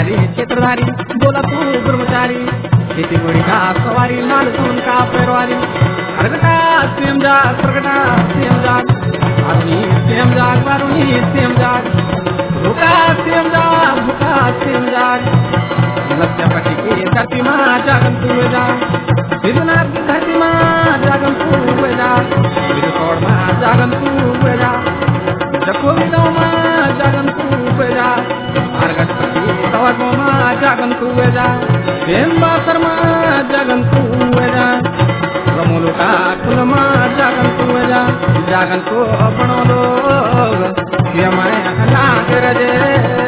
वाली क्षेत्रधारी बोला तू ब्रह्मचारी खेती गोड़ी का सवारी माल सुन का पैरवारी अर्घटा सेम जाग प्रगटा सेम जाग आदमी सेम जाग वारुणी सेम जाग भूखा सेम जाग लक्ष्य पटी की धरती माँ जागन तू जा विधुनाथ की धरती माँ जागन तू जा विधुकोड़ माँ जागन तू जा जकोवी गाँव माँ जागन तू जा अर्घट पटी तवागो माँ जागन तू जा बेम्बासर माँ जागन तू जा रमोलो का खुल माँ जागन तू जा जागन को बनो लोग ये मैं नाग रजे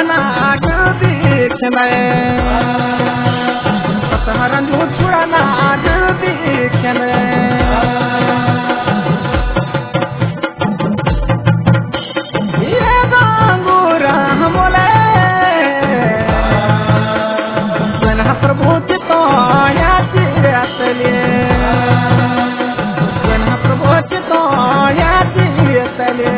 नाग देखले सतहरंदू छुड़ा नाग देखले ये गांगुरा मोले जना प्रभु तो याद असले जना प्रभु तो याद असले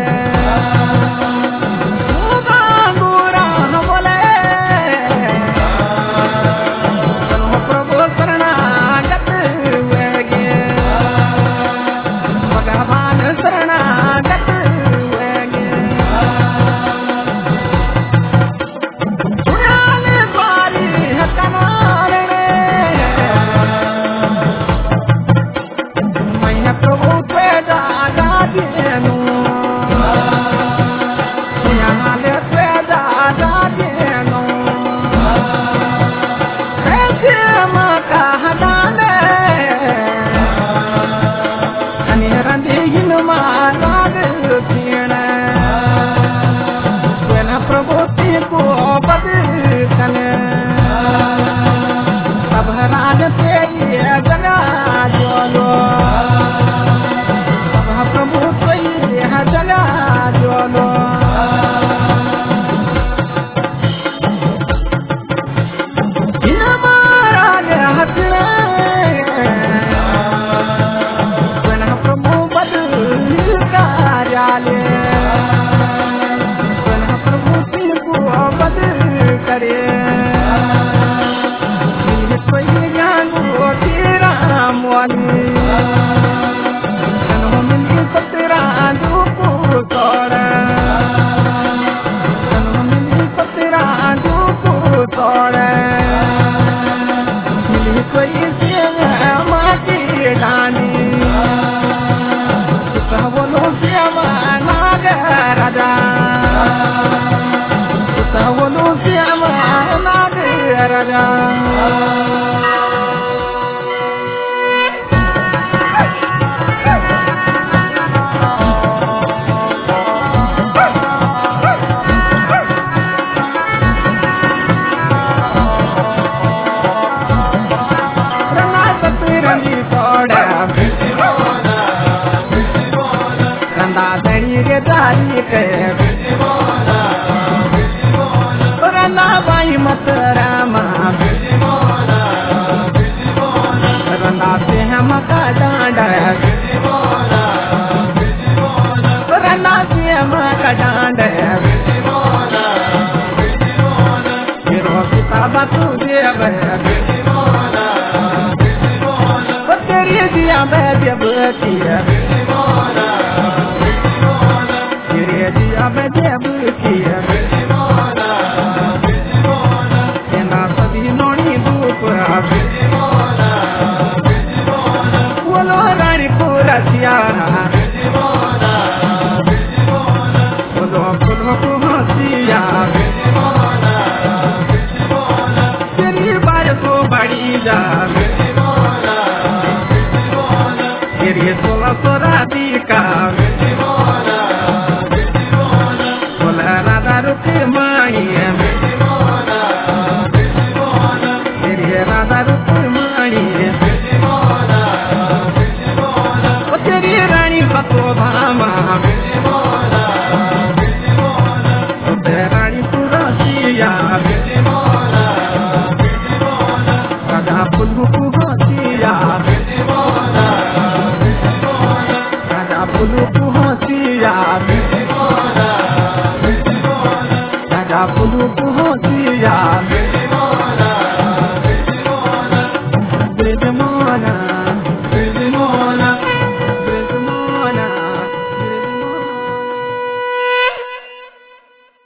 Mama,